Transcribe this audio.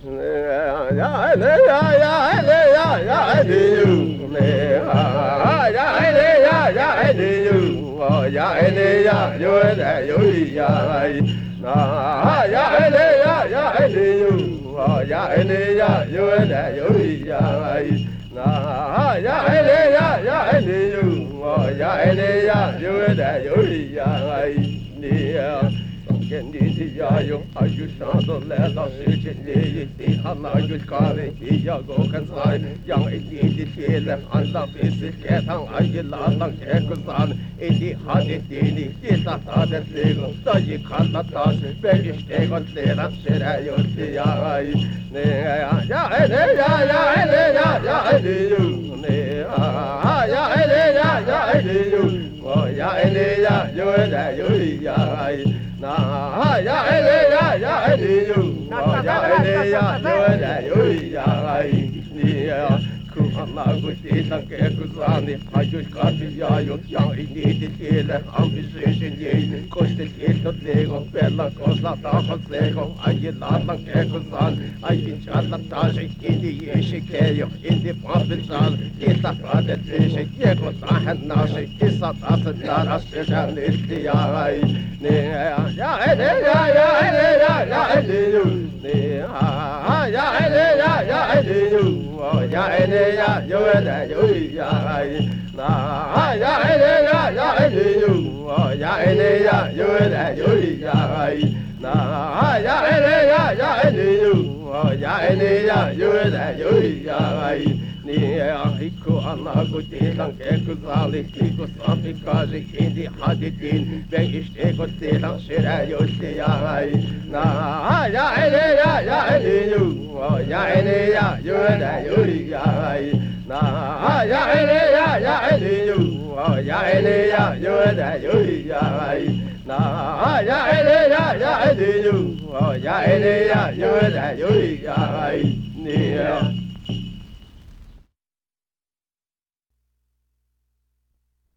Yo, ayusando la sicili di hanna yuskari ya go kan sai yang idi tele anda bisi ke tang ayla tang ke kusan idi hadi dini kita tada lego da yi kala ta be işte go tera sera yo ya ai ne ya ya ne ya ya ne ya ya ne yu ne ya ne ya ya ne yu ya ne ya yo da yo ya ai na ya ele ya ele yo ya ele ya yo da yo ya ai ni ya ku Allah ku ti sang ke ku sani ayus ka ti ya yo yang ini ti le am bi se se ni ko te ti to le go bella cosa ta ko se go ai la sang ke ku san ai inshallah ta se ini ye se ke yo ini pa bi san ti ta pa de se ke ko ta han na se ki sa ta sa ta ra se ja ni ti ya ai ne ya ele ya ya ele ya ya ele yo ne ya ele ya ya ele yo ya ele ya yo da yo ya ai na ya ele ya ya ele yo ya ele ya yo da yo ya ai na ya ele ya ya ele yo ya ele ya yo da yo ya ai ni ko Allah ko te lang ke ko zali ki ko safi ka je hindi hadidin be işte ko te lang sera yo te ya ai na ya ele ya ya ele yo ya ele ya yo da yo ya ai na ya ele ya ya ele yo ya ele ya yo da yo ya ai na ya ele ya ya ele yo ya ele ya yo da yo ya ai